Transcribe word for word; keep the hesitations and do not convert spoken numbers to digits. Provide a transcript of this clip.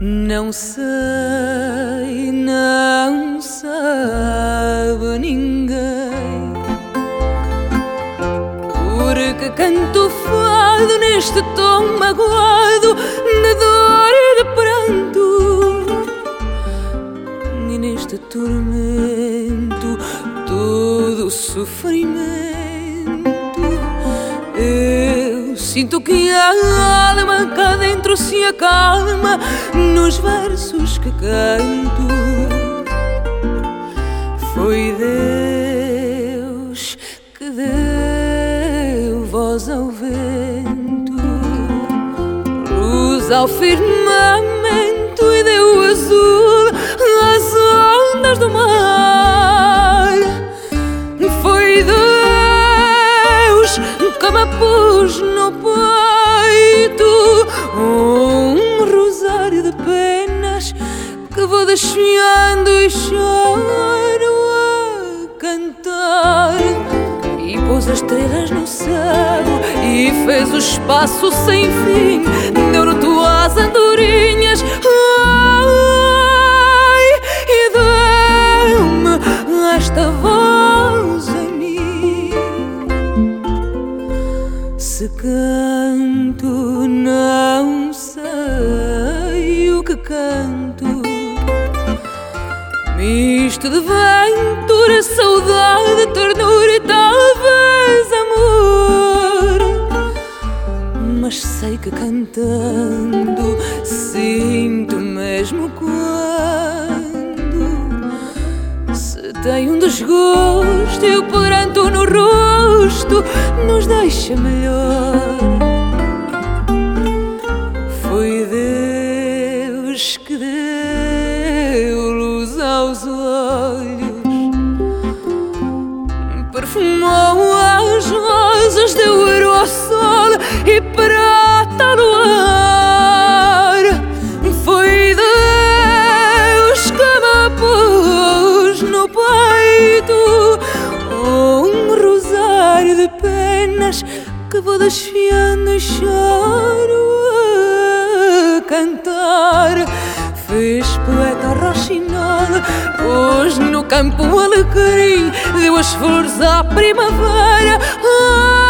Não sei, não sabe ninguém porque canto fado neste tom magoado de dor e de pranto, e neste tormento todo sofrimento. Eu sinto que a alma cá dentro se acalma nos versos que canto. Foi Deus que deu voz ao vento, luz ao firmamento e deu azul às ondas do mar. Foi Deus que me pôs no peito um rosário de penas que vou desfiando e choro a cantar. E pôs as estrelas no céu e fez o espaço sem fim, deu-no tuas andorinhas, ai, e deu-me esta voz em mim. Se canto, não sei o que canto, misto de ventura, saudade, ternura e talvez amor. Mas sei que cantando sinto mesmo quando se tem um desgosto e o pranto no rosto nos deixa melhor. Foi Deus que deu luz aos olhos, perfumou as rosas, deu aerossol e prata no ar. Foi Deus que me pôs no peito um rosário de penas que vou desfiando e choro a cantar. Fez poeta roxinol, pôs no campo o alecrim, deu as flores à primavera.